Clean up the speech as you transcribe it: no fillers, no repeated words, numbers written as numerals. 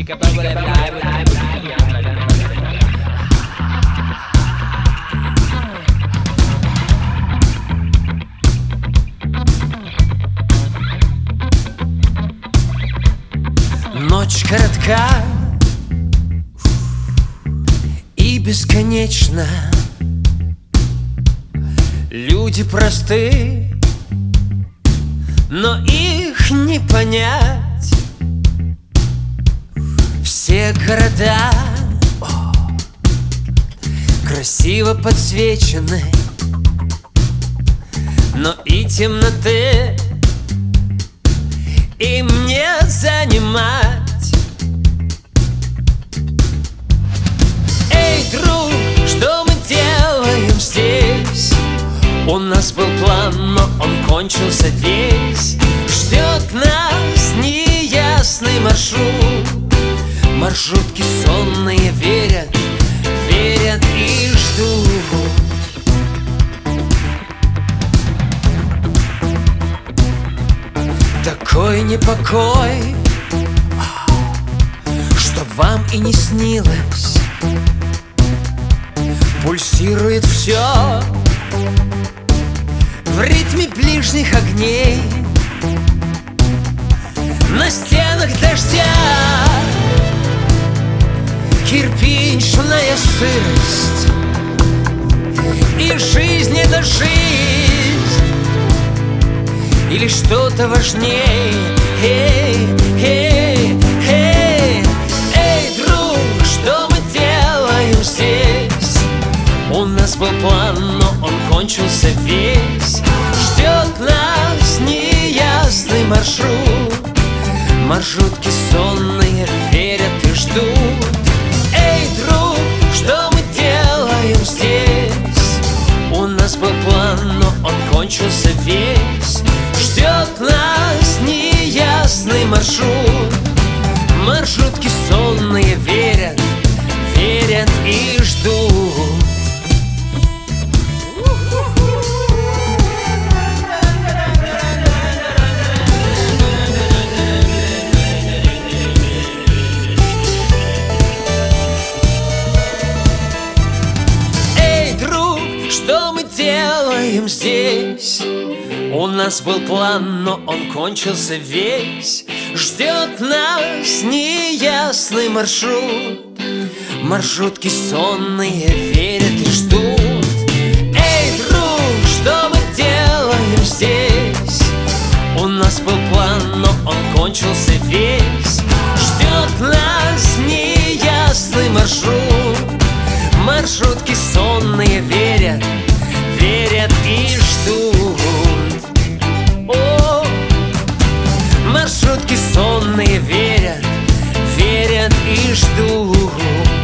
Ночь коротка и бесконечна. Люди просты, но их не понять. Все города красиво подсвечены, но и темноты им не занимать. Эй, друг, что мы делаем здесь? У нас был план, но он кончился весь. Ждет нас неясный маршрут. Маршрутки сонные верят, верят и ждут. Такой непокой, чтоб вам и не снилось. Пульсирует все в ритме ближних огней. На стенах дождя кирпичная сырость. И жизнь — это жизнь или что-то важнее? Эй, эй, эй, эй, друг, что мы делаем здесь? У нас был план, но он кончился весь. Ждет нас неясный маршрут. Маршрутки сонные верят и ждут. Эй, друг, что мы делаем здесь? У нас был план, но он кончился весь. Ждет нас неясный маршрут. Маршрутки сонные верят, верят и ждут. Эй, друг, что мы делаем здесь? У нас был план, но он кончился весь. Ждет нас неясный маршрут. Маршрутки сонные верят и ждут. Эй, друг, что мы делаем здесь? У нас был план, но он кончился весь. Ждет нас неясный маршрут. Маршрутки сонные верят, верят и ждут. Маршрутки сонные верят, верят и ждут.